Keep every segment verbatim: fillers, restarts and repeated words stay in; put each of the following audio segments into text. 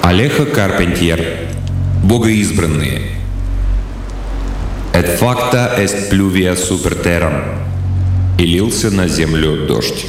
Алехо Карпентьер. Богоизбранные. «Et facta est pluvia super terram». И лился на землю дождь.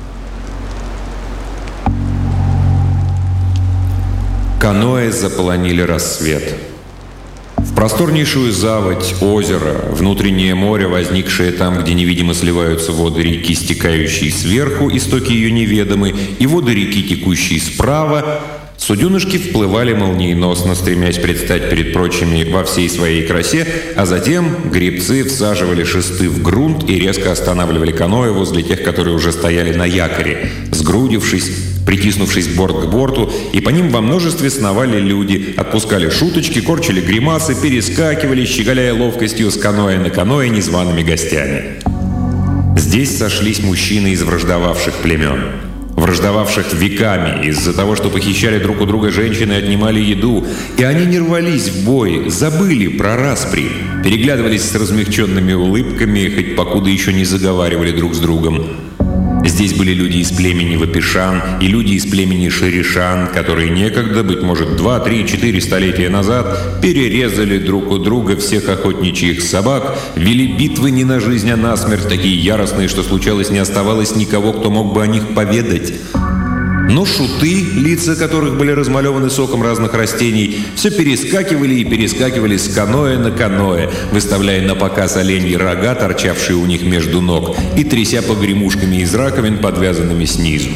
Каноэ заполонили рассвет. В просторнейшую заводь, озеро, внутреннее море, возникшее там, где невидимо сливаются воды реки, стекающие сверху, истоки ее неведомы, и воды реки, текущие справа, суденышки вплывали молниеносно, стремясь предстать перед прочими во всей своей красе, а затем гребцы всаживали шесты в грунт и резко останавливали каноэ возле тех, которые уже стояли на якоре, сгрудившись, притиснувшись борт к борту, и по ним во множестве сновали люди, отпускали шуточки, корчили гримасы, перескакивали, щеголяя ловкостью с каноэ на каноэ незваными гостями. Здесь сошлись мужчины из враждовавших племен. Враждовавших веками из-за того, что похищали друг у друга женщин и отнимали еду. И они не рвались в бой, забыли про распри, переглядывались с размягченными улыбками, хоть покуда еще не заговаривали друг с другом. Здесь были люди из племени Вапишан и люди из племени Шеришан, которые некогда, быть может, два, три, четыре столетия назад перерезали друг у друга всех охотничьих собак, вели битвы не на жизнь, а на смерть, такие яростные, что случалось, не оставалось никого, кто мог бы о них поведать. Но шуты, лица которых были размалеваны соком разных растений, все перескакивали и перескакивали с каноэ на каноэ, выставляя на показ оленьи рога, торчавшие у них между ног, и тряся погремушками из раковин, подвязанными снизу.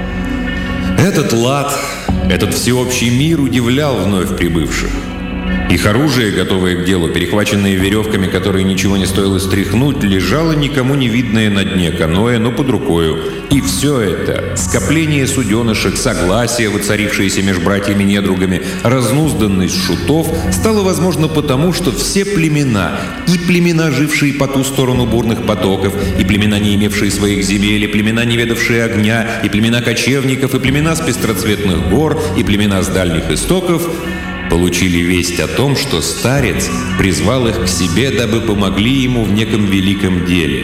Этот лад, этот всеобщий мир удивлял вновь прибывших. Их оружие, готовое к делу, перехваченное веревками, которые ничего не стоило стряхнуть, лежало никому не видное на дне каноэ, но под рукою. И все это, скопление суденышек, согласие, воцарившееся между братьями-недругами, разнузданность шутов, стало возможно потому, что все племена, и племена, жившие по ту сторону бурных потоков, и племена, не имевшие своих земель, и племена, не ведавшие огня, и племена кочевников, и племена с пестроцветных гор, и племена с дальних истоков, получили весть о том, что старец призвал их к себе, дабы помогли ему в неком великом деле.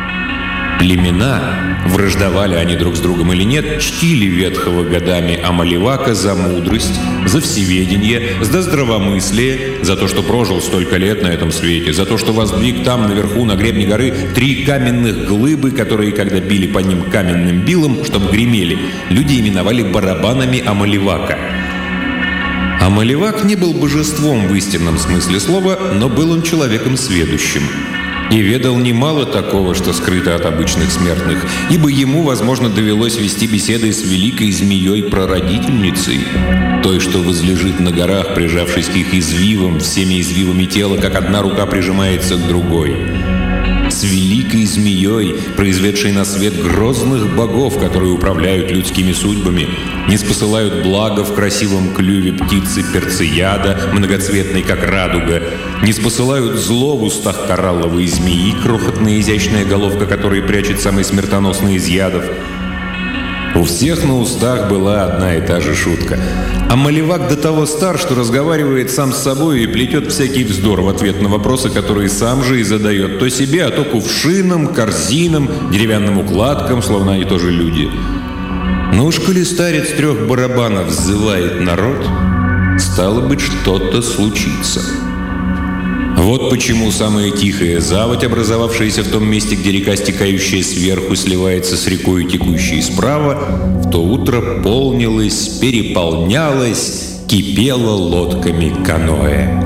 Племена, враждовали они друг с другом или нет, чтили ветхого годами Амаливака за мудрость, за всеведение, за здравомыслие, за то, что прожил столько лет на этом свете, за то, что воздвиг там, наверху, на гребне горы, три каменных глыбы, которые, когда били по ним каменным билом, чтобы гремели, люди именовали барабанами Амаливака. Амаливак не был божеством в истинном смысле слова, но был он человеком сведущим. И ведал немало такого, что скрыто от обычных смертных, ибо ему, возможно, довелось вести беседы с великой змеей-прародительницей, той, что возлежит на горах, прижавшись к их извивам, всеми извивами тела, как одна рука прижимается к другой. С великой змеей, произведшей на свет грозных богов, которые управляют людскими судьбами, не спосылают благо в красивом клюве птицы перцеяда, многоцветной, как радуга, не спосылают зло в устах коралловой змеи, крохотная изящная головка, которая прячет самый смертоносный из ядов. У всех на устах была одна и та же шутка. Амаливак до того стар, что разговаривает сам с собой и плетет всякий вздор в ответ на вопросы, которые сам же и задает то себе, а то кувшинам, корзинам, деревянным укладкам, словно они тоже люди. Но уж коли старец трех барабанов взывает народ, стало быть, что-то случится. Вот почему самая тихая заводь, образовавшаяся в том месте, где река, стекающая сверху, сливается с рекой, текущей справа, в то утро полнилась, переполнялась, кипела лодками каноэ.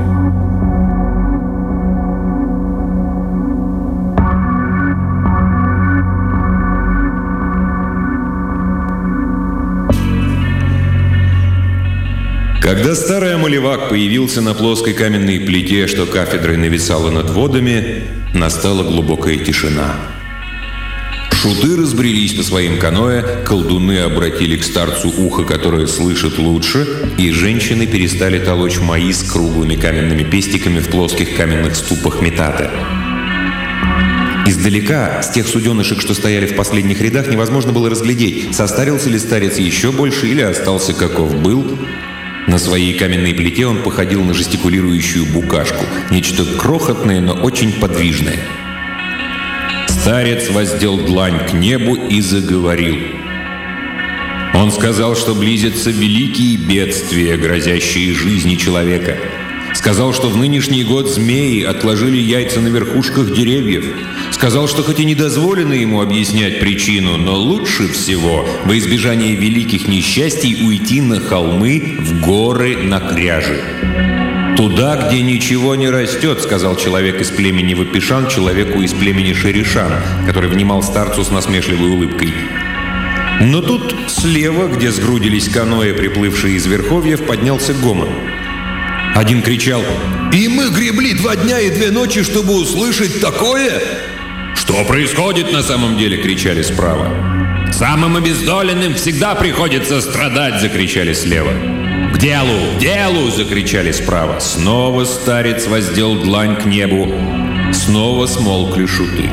Когда старый Амаливак появился на плоской каменной плите, что кафедрой нависала над водами, настала глубокая тишина. Шуты разбрелись по своим каноэ, колдуны обратили к старцу ухо, которое слышит лучше, и женщины перестали толочь маис круглыми каменными пестиками в плоских каменных ступах метата. Издалека, с тех суденышек, что стояли в последних рядах, невозможно было разглядеть, состарился ли старец еще больше или остался каков был. На своей каменной плите он походил на жестикулирующую букашку, нечто крохотное, но очень подвижное. Старец воздел длань к небу и заговорил. Он сказал, что близятся великие бедствия, грозящие жизни человека. Сказал, что в нынешний год змеи отложили яйца на верхушках деревьев. Сказал, что хоть и не дозволено ему объяснять причину, но лучше всего во избежание великих несчастий уйти на холмы, в горы, на кряжи. «Туда, где ничего не растет», — сказал человек из племени Вапишан человеку из племени Шеришан, который внимал старцу с насмешливой улыбкой. Но тут слева, где сгрудились каноэ, приплывшие из верховьев, поднялся гомон. Один кричал: «И мы гребли два дня и две ночи, чтобы услышать такое!» «Что происходит на самом деле?» — кричали справа. «Самым обездоленным всегда приходится страдать!» — закричали слева. «К делу! К делу!» — закричали справа. Снова старец воздел длань к небу. Снова смолкли шуты.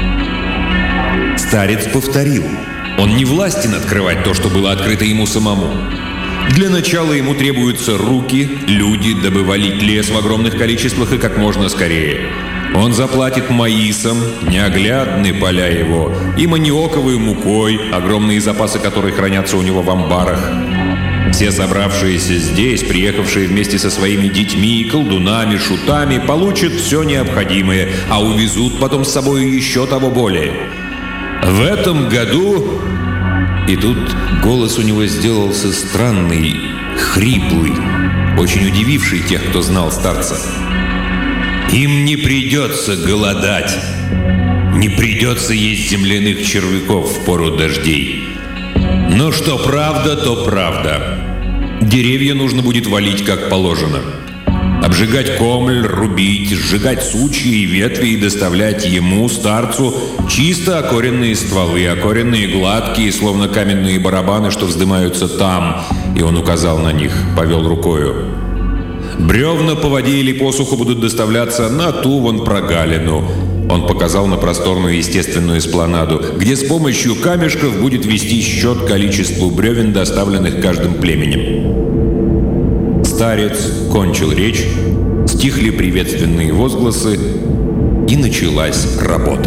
Старец повторил. Он не властен открывать то, что было открыто ему самому. Для начала ему требуются руки, люди, дабы валить лес в огромных количествах и как можно скорее. Он заплатит маисом, неоглядны поля его, и маниоковой мукой, огромные запасы которой хранятся у него в амбарах. Все собравшиеся здесь, приехавшие вместе со своими детьми, колдунами, шутами, получат все необходимое, а увезут потом с собой еще того более. В этом году... И тут голос у него сделался странный, хриплый, очень удививший тех, кто знал старца. Им не придется голодать, не придется есть земляных червяков в пору дождей. Но что правда, то правда. Деревья нужно будет валить как положено. Обжигать комль, рубить, сжигать сучья и ветви и доставлять ему, старцу, чисто окоренные стволы, окоренные гладкие, словно каменные барабаны, что вздымаются там. И он указал на них, повел рукою. Бревна по воде или по суху будут доставляться на ту вон прогалину. Он показал на просторную естественную эспланаду, где с помощью камешков будет вести счет количеству бревен, доставленных каждым племенем. Старец кончил речь, стихли приветственные возгласы, и началась работа.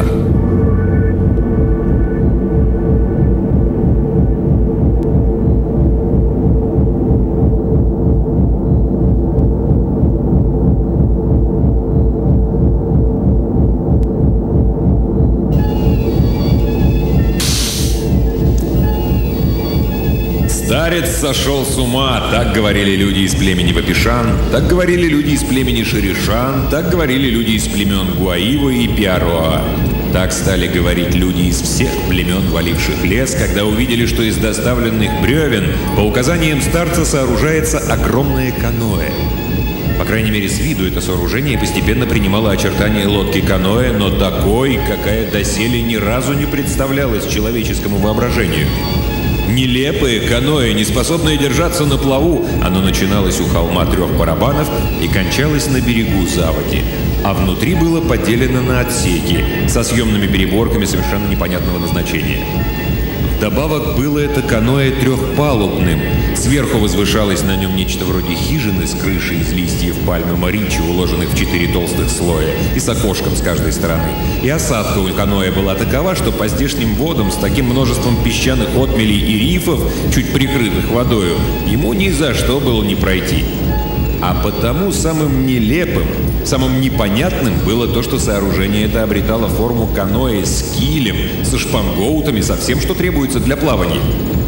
Старец сошел с ума, так говорили люди из племени Вапишан, так говорили люди из племени Шеришан, так говорили люди из племен Гуаива и Пиароа. Так стали говорить люди из всех племен, валивших лес, когда увидели, что из доставленных бревен по указаниям старца сооружается огромное каноэ. По крайней мере, с виду это сооружение постепенно принимало очертания лодки каноэ, но такой, какая доселе ни разу не представлялась человеческому воображению. Нелепое каноэ, не способное держаться на плаву, оно начиналось у холма трех барабанов и кончалось на берегу заводи, а внутри было поделено на отсеки со съемными переборками совершенно непонятного назначения. Вдобавок было это каноэ трехпалубным. Сверху возвышалось на нем нечто вроде хижины с крышей из листьев пальмы моричи, уложенных в четыре толстых слоя, и с окошком с каждой стороны. И осадка у каноэ была такова, что по здешним водам с таким множеством песчаных отмелей и рифов, чуть прикрытых водою, ему ни за что было не пройти. А потому самым нелепым, самым непонятным было то, что сооружение это обретало форму каноэ с килем, со шпангоутами, со всем, что требуется для плавания.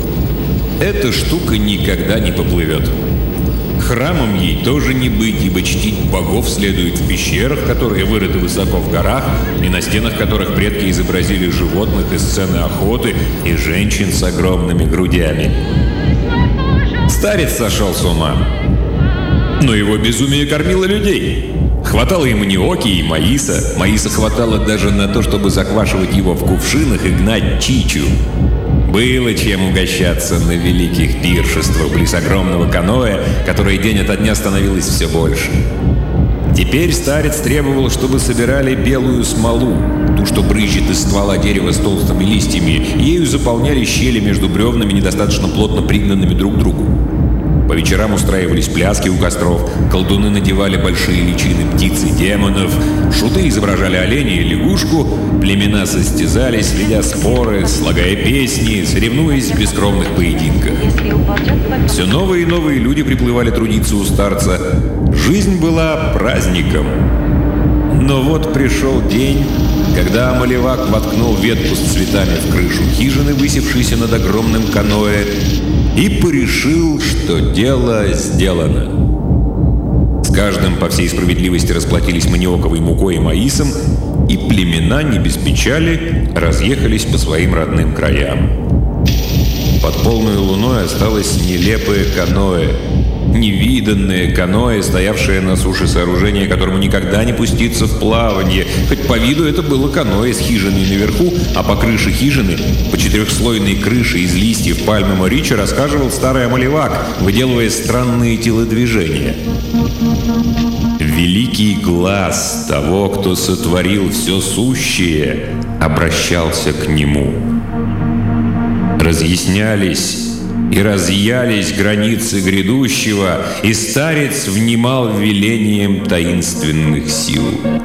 Эта штука никогда не поплывет. Храмом ей тоже не быть, ибо чтить богов следует в пещерах, которые вырыты высоко в горах, и на стенах которых предки изобразили животных и сцены охоты, и женщин с огромными грудями. Старец сошел с ума. Но его безумие кормило людей. Хватало и маниоки, и маиса. Маиса хватало даже на то, чтобы заквашивать его в кувшинах и гнать чичу. Было чем угощаться на великих пиршествах близ огромного каноэ, которое день ото дня становилось все больше. Теперь старец требовал, чтобы собирали белую смолу, ту, что брызжет из ствола дерева с толстыми листьями, и ею заполняли щели между бревнами, недостаточно плотно пригнанными друг к другу. По вечерам устраивались пляски у костров, колдуны надевали большие личины птиц и демонов, шуты изображали оленя и лягушку, племена состязались, ведя споры, слагая песни, соревнуясь в бескровных поединках. Все новые и новые люди приплывали трудиться у старца. Жизнь была праздником. Но вот пришел день, когда Амаливак воткнул ветку с цветами в крышу хижины, высевшейся над огромным каноэ, и порешил, что дело сделано. С каждым, по всей справедливости, расплатились маниоковой мукой и маисом, и племена, не без печали, разъехались по своим родным краям. Под полной луной осталось нелепое каноэ, невиданное каноэ, стоявшее на суше сооружение, которому никогда не пуститься в плавание. Хоть по виду это было каноэ с хижиной наверху, а по крыше хижины, по четырехслойной крыше из листьев пальмы морича, расхаживал старый Амаливак, выделывая странные телодвижения. Великий глаз того, кто сотворил все сущее, обращался к нему. Разъяснялись и разъялись границы грядущего, и старец внимал велением таинственных сил.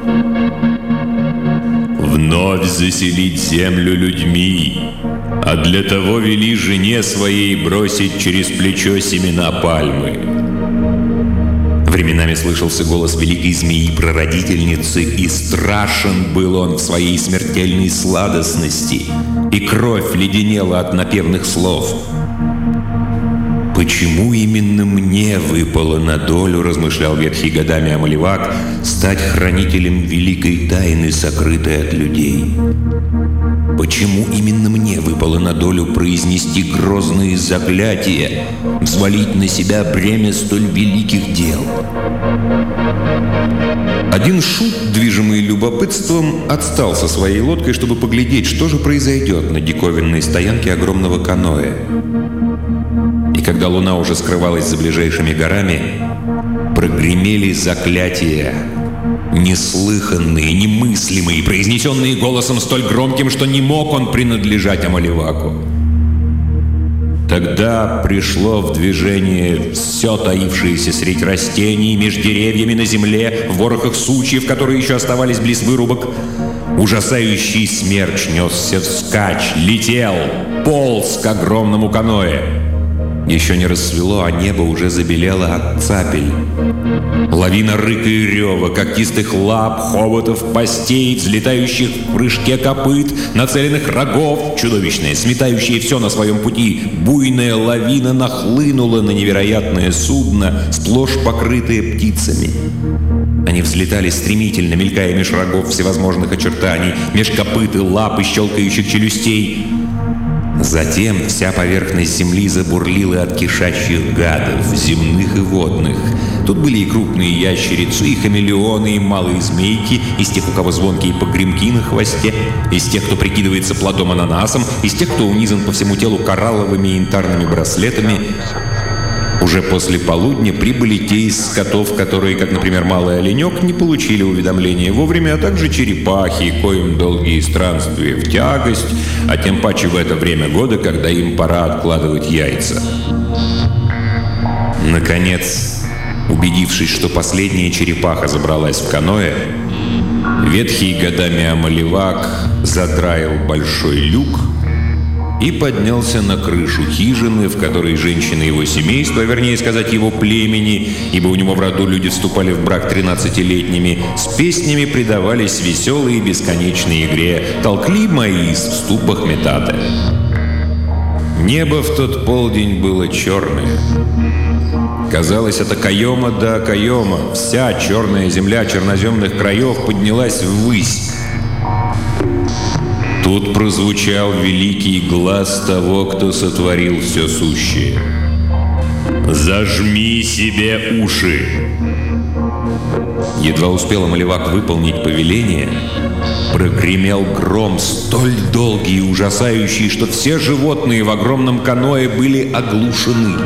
«Вновь заселить землю людьми, а для того вели жене своей бросить через плечо семена пальмы». Временами слышался голос великой змеи-прародительницы, и страшен был он в своей смертельной сладостности, и кровь леденела от напевных слов. «Почему именно мне выпало на долю, — размышлял ветхий годами Амаливак, — стать хранителем великой тайны, сокрытой от людей? Почему именно мне выпало на долю произнести грозные заклятия, взвалить на себя бремя столь великих дел?» Один шут, движимый любопытством, отстал со своей лодкой, чтобы поглядеть, что же произойдет на диковинной стоянке огромного каноэ. И когда луна уже скрывалась за ближайшими горами, прогремели заклятия, неслыханные, немыслимые, произнесенные голосом столь громким, что не мог он принадлежать Амаливаку. Тогда пришло в движение все таившееся средь растений, между деревьями на земле, в ворохах сучьев, которые еще оставались близ вырубок. Ужасающий смерч несся вскачь, летел, полз к огромному каноэ. Еще не рассвело, а небо уже забелело от цапель. Лавина рыка и рева, когтистых лап, хоботов, постей, взлетающих в прыжке копыт, нацеленных рогов, чудовищная, сметающая все на своем пути. Буйная лавина нахлынула на невероятное судно, сплошь покрытое птицами. Они взлетали стремительно, мелькая меж рогов всевозможных очертаний, меж копыт и лап и щелкающих челюстей. Затем вся поверхность земли забурлила от кишащих гадов, земных и водных. Тут были и крупные ящерицы, и хамелеоны, и малые змейки, из тех, у кого звонкие погремки на хвосте, из тех, кто прикидывается плодом ананасом, из тех, кто унизан по всему телу коралловыми и янтарными браслетами. Уже после полудня прибыли те из скотов, которые, как, например, малый оленек, не получили уведомления вовремя, а также черепахи, коим долгие странствия в тягость, а тем паче в это время года, когда им пора откладывать яйца. Наконец, убедившись, что последняя черепаха забралась в каноэ, ветхий годами Амаливак задраил большой люк и поднялся на крышу хижины, в которой женщины его семейства, вернее сказать, его племени, ибо у него в роду люди вступали в брак тринадцатилетними, с песнями предавались веселой и бесконечной игре, толкли маис в ступах метаты. Небо в тот полдень было черное. Казалось, от окоема до окоема вся черная земля черноземных краев поднялась ввысь. Тут прозвучал великий глас того, кто сотворил все сущее. «Зажми себе уши!» Едва успел Амаливак выполнить повеление, прогремел гром столь долгий и ужасающий, что все животные в огромном каноэ были оглушены.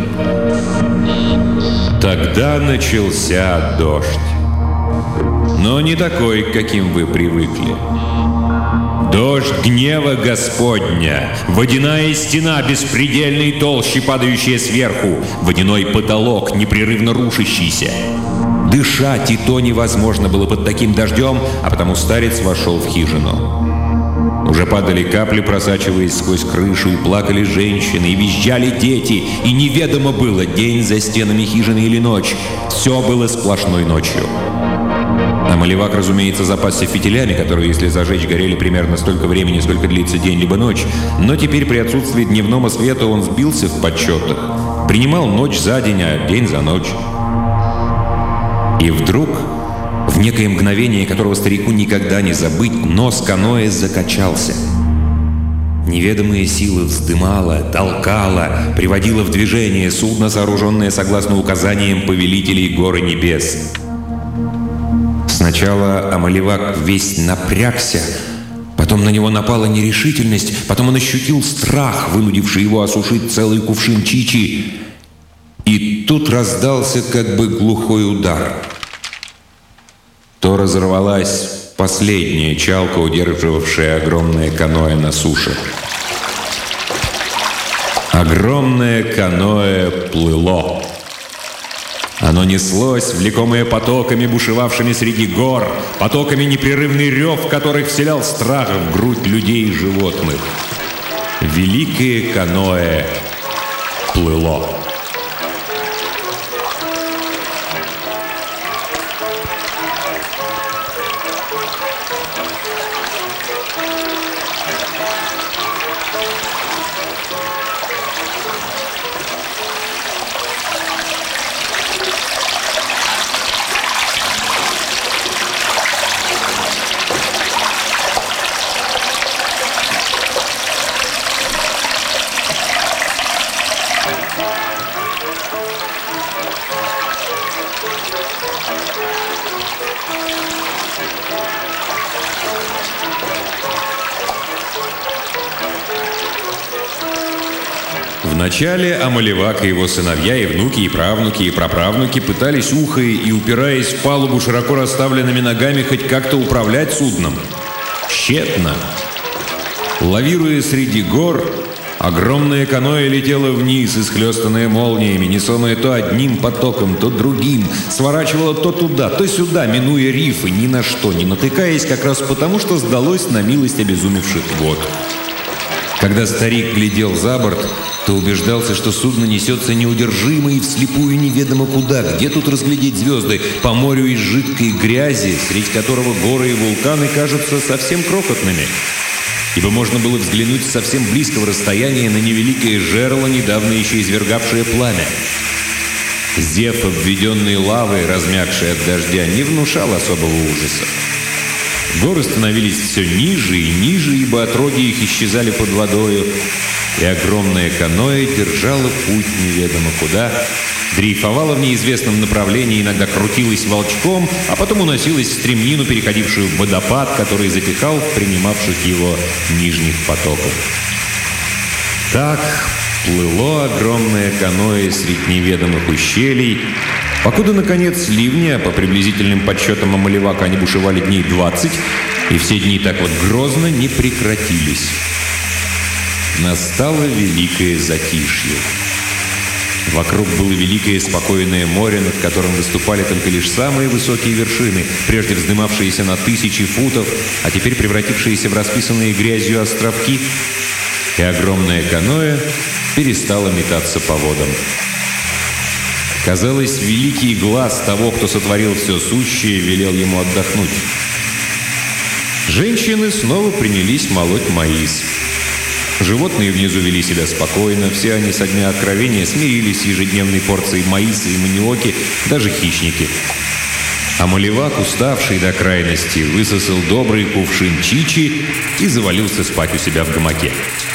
Тогда начался дождь. Но не такой, к каким вы привыкли. Дождь гнева Господня, водяная стена беспредельной толщи, падающая сверху, водяной потолок, непрерывно рушащийся. Дышать и то невозможно было под таким дождем, а потому старец вошел в хижину. Уже падали капли, просачиваясь сквозь крышу, и плакали женщины, и визжали дети, и неведомо было, день за стенами хижины или ночь. Все было сплошной ночью. А Малевак, разумеется, запасся фитилями, которые, если зажечь, горели примерно столько времени, сколько длится день либо ночь. Но теперь при отсутствии дневного света он сбился в подсчетах. Принимал ночь за день, а день за ночь. И вдруг, в некое мгновение, которого старику никогда не забыть, нос каноэ закачался. Неведомая сила вздымала, толкала, приводила в движение судно, сооруженное согласно указаниям повелителей горы небес. Сначала Амаливак весь напрягся, потом на него напала нерешительность, потом он ощутил страх, вынудивший его осушить целый кувшин чичи. И тут раздался как бы глухой удар. То разорвалась последняя чалка, удерживавшая огромное каноэ на суше. Огромное каноэ плыло. Оно неслось, влекомое потоками, бушевавшими среди гор, потоками, непрерывный рев которых вселял страх в грудь людей и животных. Великое каноэ плыло. Вначале Амаливак и его сыновья, и внуки, и правнуки, и праправнуки пытались ухой и, упираясь в палубу широко расставленными ногами, хоть как-то управлять судном. Тщетно. Лавируя среди гор, огромное каноэ летело вниз, исхлёстанное молниями, несомое то одним потоком, то другим, сворачивало то туда, то сюда, минуя рифы, ни на что не натыкаясь, как раз потому, что сдалось на милость обезумевших вод. Когда старик глядел за борт, то убеждался, что судно несется неудержимо и вслепую неведомо куда. Где тут разглядеть звезды? По морю из жидкой грязи, среди которого горы и вулканы кажутся совсем крохотными. Ибо можно было взглянуть с совсем близкого расстояния на невеликое жерло, недавно еще извергавшее пламя. Зев, обведенный лавой, размягший от дождя, не внушал особого ужаса. Горы становились все ниже и ниже, ибо отроги их исчезали под водою, и огромное каноэ держало путь неведомо куда, дрейфовало в неизвестном направлении, иногда крутилось волчком, а потом уносилось в стремнину, переходившую в водопад, который затихал в принимавших его нижних потоках. Так плыло огромное каноэ средь неведомых ущелий, покуда, наконец, ливни, а по приблизительным подсчетам Амаливака они бушевали дней двадцать, и все дни так вот грозно не прекратились. Настало великое затишье. Вокруг было великое спокойное море, над которым выступали только лишь самые высокие вершины, прежде вздымавшиеся на тысячи футов, а теперь превратившиеся в расписанные грязью островки, и огромное каноэ перестало метаться по водам. Казалось, великий глаз того, кто сотворил все сущее, велел ему отдохнуть. Женщины снова принялись молоть маис. Животные внизу вели себя спокойно, все они со дня откровения смирились с ежедневной порцией маиса и маниоки, даже хищники. А Малевак, уставший до крайности, высосал добрый кувшин чичи и завалился спать у себя в гамаке.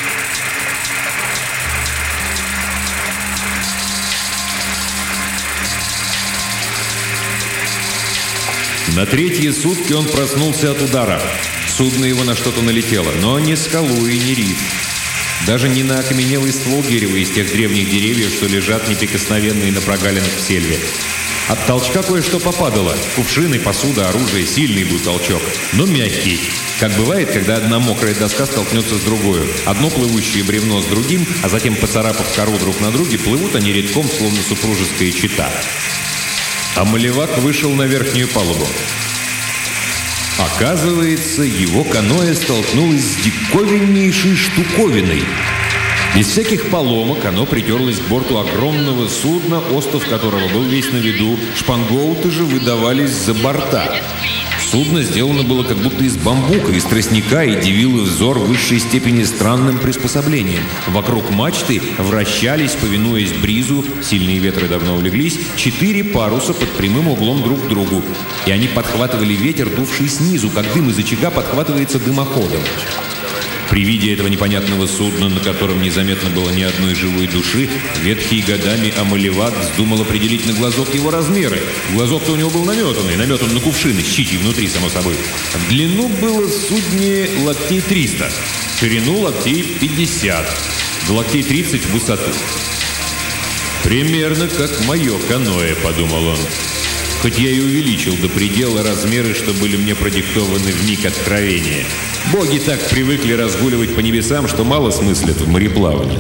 На третьи сутки он проснулся от удара. Судно его на что-то налетело, но не скалу и не риф. Даже не на окаменелый ствол дерева из тех древних деревьев, что лежат неприкосновенные на прогалинах в сельве. От толчка кое-что попадало. Кувшины, посуда, оружие. Сильный был толчок, но мягкий. Как бывает, когда одна мокрая доска столкнется с другой. Одно плывущее бревно с другим, а затем, поцарапав кору друг на друге, плывут они редком, словно супружеская чета. А Малевак вышел на верхнюю палубу. Оказывается, его каноэ столкнулось с диковиннейшей штуковиной. Без всяких поломок оно притерлось к борту огромного судна, остов которого был весь на виду. Шпангоуты же выдавались за борта. Судно сделано было как будто из бамбука, из тростника, и дивило взор в высшей степени странным приспособлением. Вокруг мачты вращались, повинуясь бризу, сильные ветры давно улеглись, четыре паруса под прямым углом друг к другу. И они подхватывали ветер, дувший снизу, как дым из очага подхватывается дымоходом. При виде этого непонятного судна, на котором незаметно было ни одной живой души, ветхий годами Амалевак вздумал определить на глазок его размеры. Глазок-то у него был наметанный, наметан на кувшины, с щитей внутри, само собой. В длину было в судне локтей триста, в ширину локтей пятьдесят, в локтей тридцать в высоту. «Примерно как мое каноэ», — подумал он. Хоть я и увеличил до предела размеры, что были мне продиктованы в миг откровения. Боги так привыкли разгуливать по небесам, что мало смыслят в мореплавании.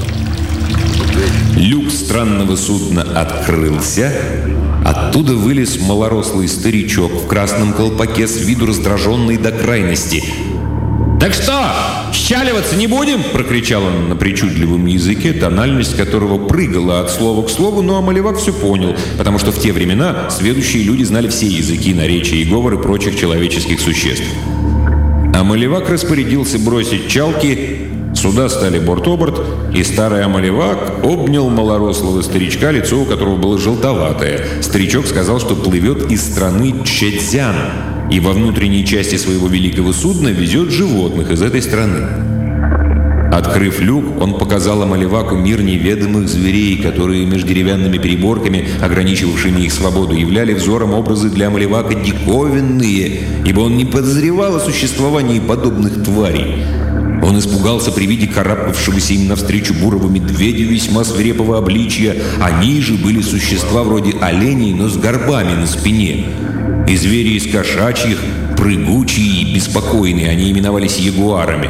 Люк странного судна открылся. Оттуда вылез малорослый старичок в красном колпаке, с виду раздраженный до крайности. «Так что, щаливаться не будем?» — прокричал он на причудливом языке, тональность которого прыгала от слова к слову, но Амалевак все понял, потому что в те времена сведущие люди знали все языки, наречия и говоры прочих человеческих существ. Амалевак распорядился бросить чалки, суда стали борт-оборт, и старый Амалевак обнял малорослого старичка, лицо у которого было желтоватое. Старичок сказал, что плывет из страны Чжэцзян, и во внутренней части своего великого судна везет животных из этой страны. Открыв люк, он показал Амалеваку мир неведомых зверей, которые между деревянными переборками, ограничивавшими их свободу, являли взором образы для Амалевака диковинные, ибо он не подозревал о существовании подобных тварей. Он испугался при виде карабкавшегося им навстречу бурого медведя весьма свирепого обличья. Они же были существа вроде оленей, но с горбами на спине. И звери из кошачьих, прыгучие и беспокойные, они именовались ягуарами.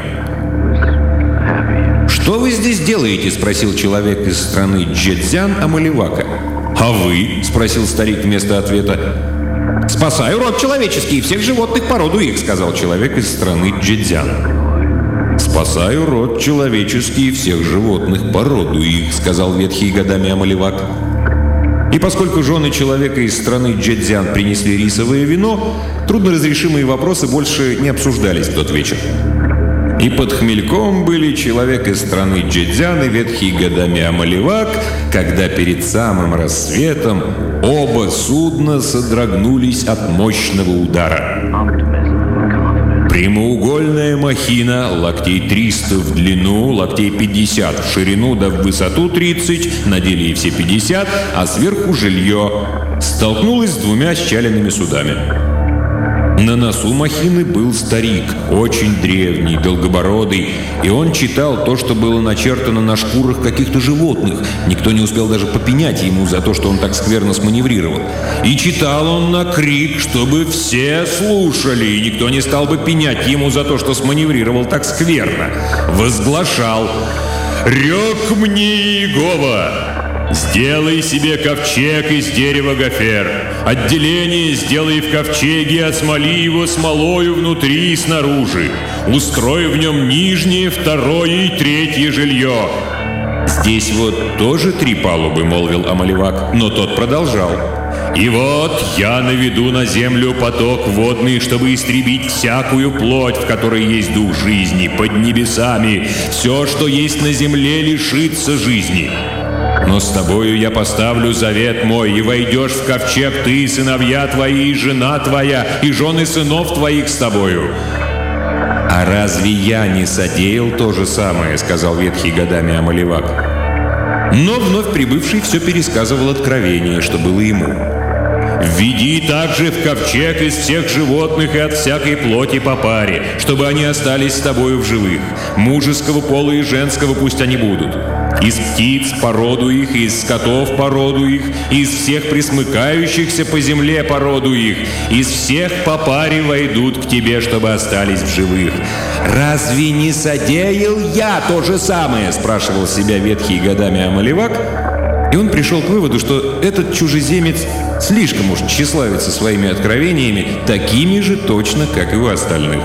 «Что вы здесь делаете?» — спросил человек из страны Чжэцзян Амалевака. «А вы?» — спросил старик вместо ответа. «Спасаю род человеческий и всех животных по роду их», — сказал человек из страны Чжэцзян. «Спасаю род человеческий и всех животных по роду их», — сказал ветхий годами Амалевак. И поскольку жены человека из страны Чжэцзян принесли рисовое вино, трудноразрешимые вопросы больше не обсуждались в тот вечер. И под хмельком были человек из страны Чжэцзян и ветхий годами Амалевак, когда перед самым рассветом оба судна содрогнулись от мощного удара. Прямоугольная махина, локтей триста в длину, локтей пятьдесят в ширину, да в высоту тридцать, на деле и все пятьдесят, а сверху жилье, столкнулась с двумя счаленными судами. На носу махины был старик, очень древний, долгобородый, и он читал то, что было начертано на шкурах каких-то животных. Никто не успел даже попенять ему за то, что он так скверно сманеврировал. И читал он на крик, чтобы все слушали, и никто не стал бы пенять ему за то, что сманеврировал так скверно. Возглашал: «Рек мне Иегова! Сделай себе ковчег из дерева гофер. Отделение сделай в ковчеге, осмоли его смолою внутри и снаружи. Устрой в нем нижнее, второе и третье жилье». «Здесь вот тоже три палубы», — молвил Амалевак, но тот продолжал: «И вот я наведу на землю поток водный, чтобы истребить всякую плоть, в которой есть дух жизни, под небесами. Все, что есть на земле, лишится жизни. Но с тобою я поставлю завет мой, и войдешь в ковчег ты, сыновья твои, и жена твоя, и жены сынов твоих с тобою». «А разве я не содеял то же самое?» — сказал ветхий годами Амалевак. Но вновь прибывший все пересказывал откровение, что было ему. Введи также в ковчег из всех животных и от всякой плоти по паре, чтобы они остались с тобою в живых. Мужеского пола и женского пусть они будут. Из птиц породу их, из скотов породу их, из всех пресмыкающихся по земле породу их, из всех по паре войдут к тебе, чтобы остались в живых. «Разве не содеял я то же самое?» — спрашивал себя ветхий годами Амаливак. И он пришел к выводу, что этот чужеземец слишком уж тщеславится своими откровениями, такими же точно, как и у остальных.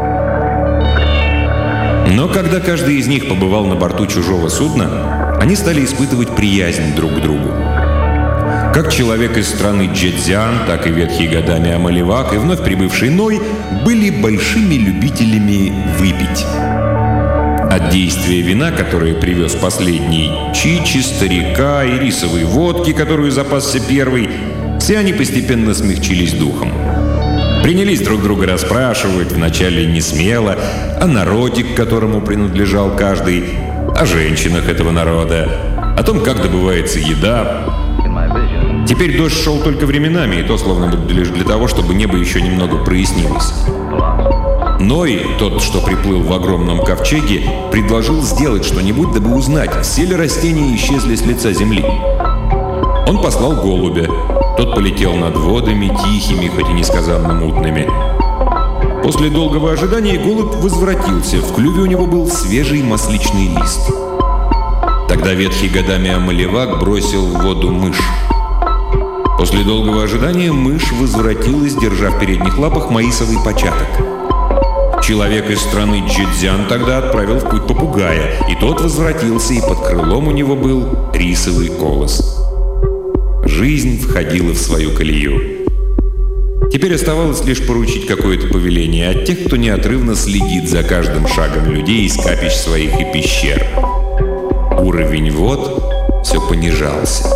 Но когда каждый из них побывал на борту чужого судна, они стали испытывать приязнь друг к другу. Как человек из страны Джедзян, так и ветхий годами Амаливак и вновь прибывший Ной были большими любителями выпить. От действия вина, которое привез последний, чичи, старика и рисовой водки, которую запасся первый, все они постепенно смягчились духом. Принялись друг друга расспрашивать, вначале не смело, о народе, к которому принадлежал каждый, о женщинах этого народа, о том, как добывается еда. Теперь дождь шел только временами, и то словно бы лишь для того, чтобы небо еще немного прояснилось. Ной, тот, что приплыл в огромном ковчеге, предложил сделать что-нибудь, дабы узнать, все ли растения исчезли с лица земли. Он послал голубя. Тот полетел над водами, тихими, хоть и несказанно мутными. После долгого ожидания голубь возвратился. В клюве у него был свежий масличный лист. Тогда ветхий годами Амаливак бросил в воду мышь. После долгого ожидания мышь возвратилась, держа в передних лапах маисовый початок. Человек из страны Джедзян тогда отправил в путь попугая, и тот возвратился, и под крылом у него был рисовый колос. Жизнь входила в свою колею. Теперь оставалось лишь поручить какое-то повеление от тех, кто неотрывно следит за каждым шагом людей из капищ своих и пещер. Уровень вод все понижался.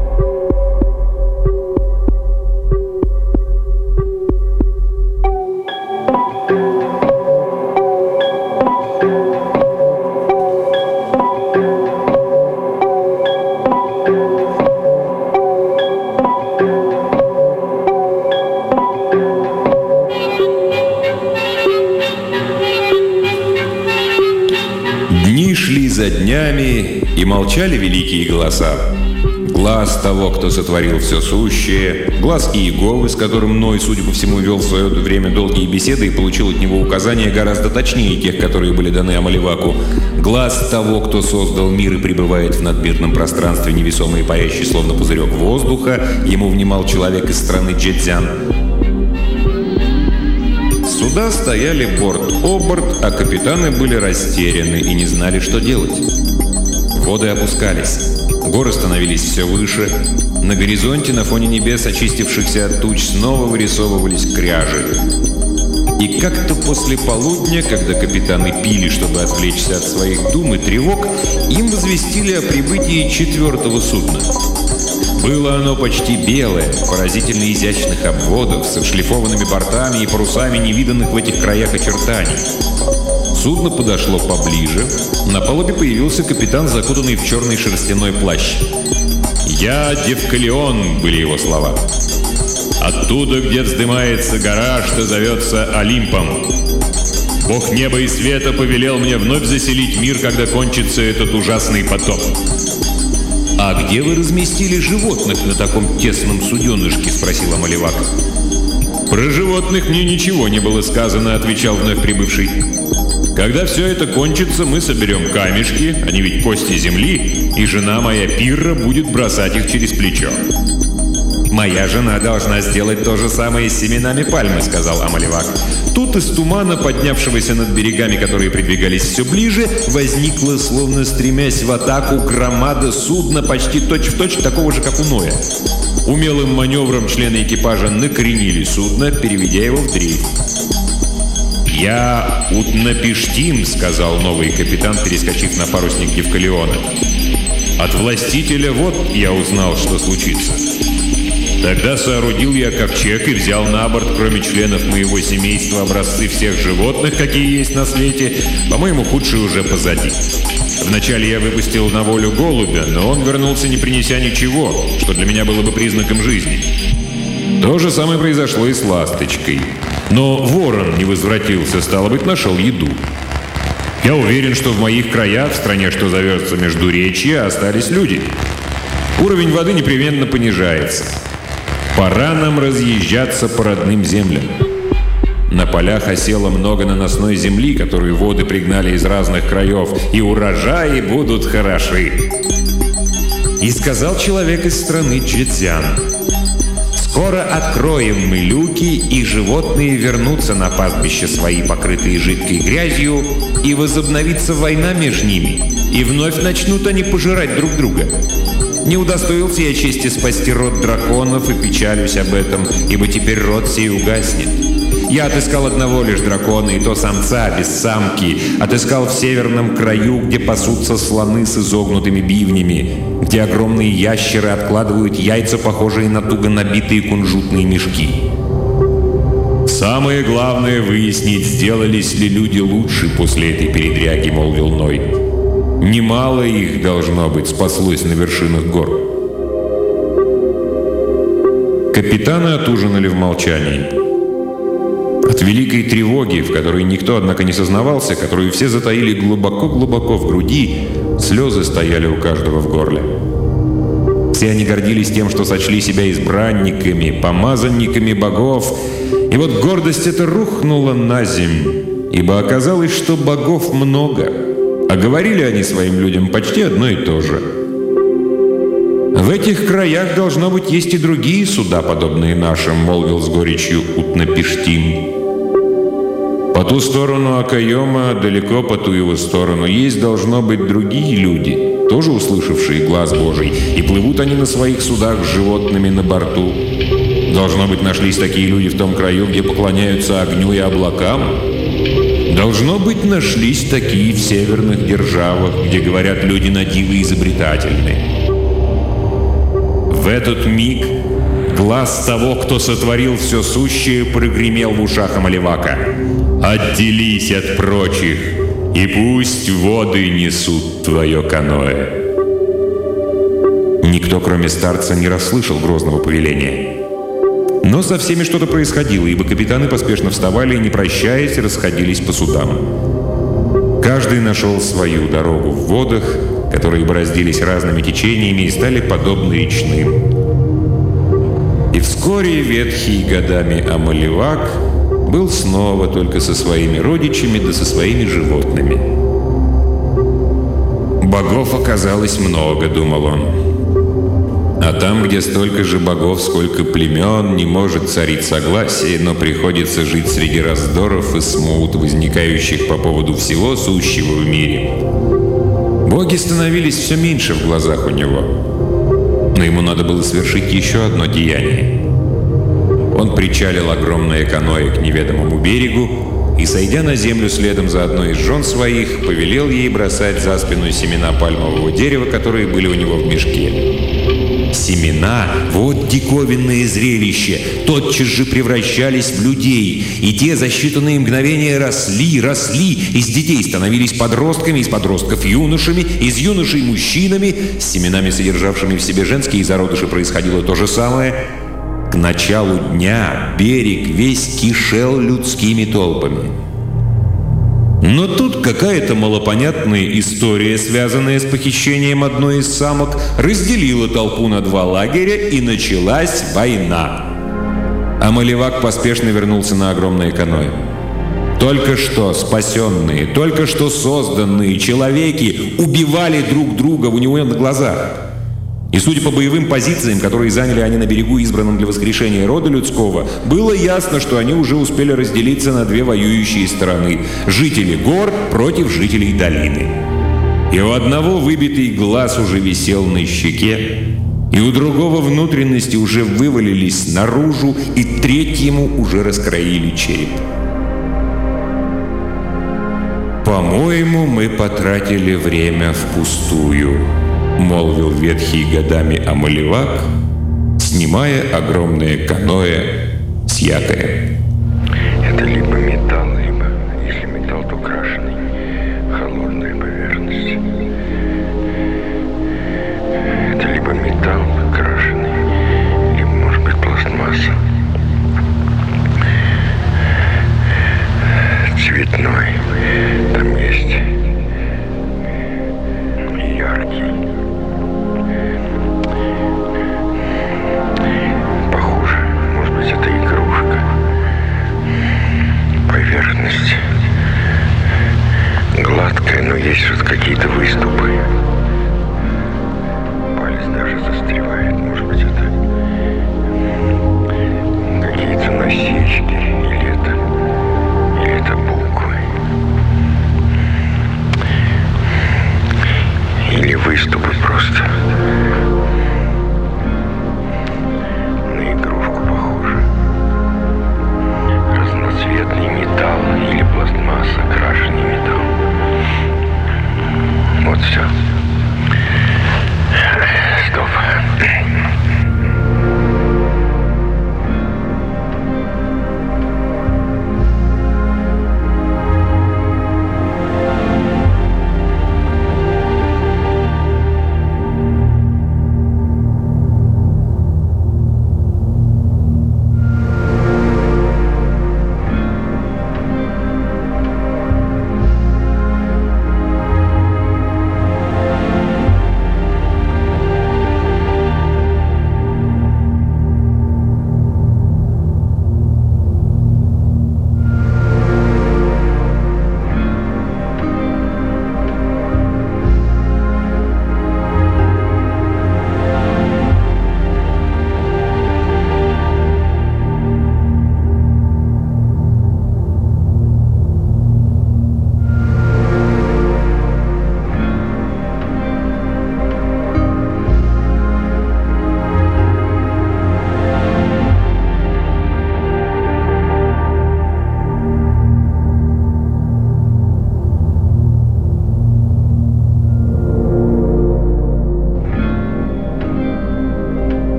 За днями и молчали великие голоса. Глаз того, кто сотворил все сущее, глаз Иеговы, с которым Ной, судя по всему, вел в свое время долгие беседы и получил от него указания гораздо точнее тех, которые были даны Амаливаку, глаз того, кто создал мир и пребывает в надмирном пространстве, невесомый и парящий, словно пузырек воздуха, ему внимал человек из страны Джедзян. Суда стояли борт-о-борт, а капитаны были растеряны и не знали, что делать. Воды опускались, горы становились все выше, на горизонте на фоне небес, очистившихся от туч, снова вырисовывались кряжи. И как-то после полудня, когда капитаны пили, чтобы отвлечься от своих дум и тревог, им возвестили о прибытии четвертого судна. Было оно почти белое, поразительно изящных обводов, с отшлифованными бортами и парусами невиданных в этих краях очертаний. Судно подошло поближе. На палубе появился капитан, закутанный в черный шерстяной плащ. «Я Девкалион», — были его слова. «Оттуда, где вздымается гора, что зовется Олимпом. Бог неба и света повелел мне вновь заселить мир, когда кончится этот ужасный потоп». «А где вы разместили животных на таком тесном суденышке?» — спросил Амаливак. «Про животных мне ничего не было сказано», — отвечал вновь прибывший. «Когда все это кончится, мы соберем камешки, они ведь кости земли, и жена моя Пирра будет бросать их через плечо». «Моя жена должна сделать то же самое с семенами пальмы», — сказал Амаливак. Тут из тумана, поднявшегося над берегами, которые придвигались все ближе, возникла, словно стремясь в атаку, громада судна, почти точь-в-точь такого же, как у Ноя. Умелым маневром члены экипажа накренили судно, переведя его в дрейф. «Я Утнапиштим», — сказал новый капитан, перескочив на парусник Девкалиона. «От властителя вот я узнал, что случится. Тогда соорудил я ковчег и взял на борт, кроме членов моего семейства, образцы всех животных, какие есть на свете. По-моему, худшее уже позади. Вначале я выпустил на волю голубя, но он вернулся, не принеся ничего, что для меня было бы признаком жизни. То же самое произошло и с ласточкой. Но ворон не возвратился, стало быть, нашел еду. Я уверен, что в моих краях, в стране, что зовется Междуречье, остались люди. Уровень воды непременно понижается. Пора нам разъезжаться по родным землям. На полях осело много наносной земли, которую воды пригнали из разных краев, и урожаи будут хороши. И сказал человек из страны Джицзян: «Скоро откроем мы люки, и животные вернутся на пастбища свои, покрытые жидкой грязью, и возобновится война между ними, и вновь начнут они пожирать друг друга. Не удостоился я чести спасти род драконов, и печалюсь об этом, ибо теперь род сей угаснет. Я отыскал одного лишь дракона, и то самца, без самки. Отыскал в северном краю, где пасутся слоны с изогнутыми бивнями, где огромные ящеры откладывают яйца, похожие на туго набитые кунжутные мешки. Самое главное — выяснить, сделались ли люди лучше после этой передряги», — молвил Ной. «Немало их, должно быть, спаслось на вершинах гор». Капитаны отужинали в молчании. От великой тревоги, в которой никто, однако, не сознавался, которую все затаили глубоко-глубоко в груди, слезы стояли у каждого в горле. Все они гордились тем, что сочли себя избранниками, помазанниками богов, и вот гордость эта рухнула на земь, ибо оказалось, что богов много, а говорили они своим людям почти одно и то же. «В этих краях, должно быть, есть и другие суда, подобные нашим», — молвил с горечью Утнапиштим. «По ту сторону Акаема, далеко по ту его сторону, есть, должно быть, другие люди, тоже услышавшие глаз Божий, и плывут они на своих судах с животными на борту. Должно быть, нашлись такие люди в том краю, где поклоняются огню и облакам. Должно быть, нашлись такие в северных державах, где, говорят, люди на диво изобретательны». В этот миг глаз того, кто сотворил все сущее, прогремел в ушах Амаливака: «Отделись от прочих, и пусть воды несут твое каноэ». Никто, кроме старца, не расслышал грозного повеления. Но со всеми что-то происходило, ибо капитаны поспешно вставали и, не прощаясь, расходились по судам. Каждый нашел свою дорогу в водах, которые бороздились разными течениями и стали подобны речным. И вскоре ветхий годами Амаливак был снова только со своими родичами да со своими животными. «Богов оказалось много», — думал он. «А там, где столько же богов, сколько племен, не может царить согласие, но приходится жить среди раздоров и смут, возникающих по поводу всего сущего в мире». Боги становились все меньше в глазах у него. Но ему надо было совершить еще одно деяние. Он причалил огромное каноэ к неведомому берегу и, сойдя на землю следом за одной из жен своих, повелел ей бросать за спину семена пальмового дерева, которые были у него в мешке. Семена, вот диковинное зрелище, тотчас же превращались в людей, и те за считанные мгновения росли, росли, из детей становились подростками, из подростков юношами, из юношей мужчинами. С семенами, содержавшими в себе женские зародыши, происходило то же самое. К началу дня берег весь кишел людскими толпами. Но тут какая-то малопонятная история, связанная с похищением одной из самок, разделила толпу на два лагеря, и началась война. Амаливак поспешно вернулся на огромное каноэ. Только что спасенные, только что созданные человеки убивали друг друга у него на глазах. И судя по боевым позициям, которые заняли они на берегу, избранном для воскрешения рода людского, было ясно, что они уже успели разделиться на две воюющие стороны – жители гор против жителей долины. И у одного выбитый глаз уже висел на щеке, и у другого внутренности уже вывалились наружу, и третьему уже раскроили череп. «По-моему, мы потратили время впустую», — молвил ветхий годами Амаливак, снимая огромное каноэ с якоря.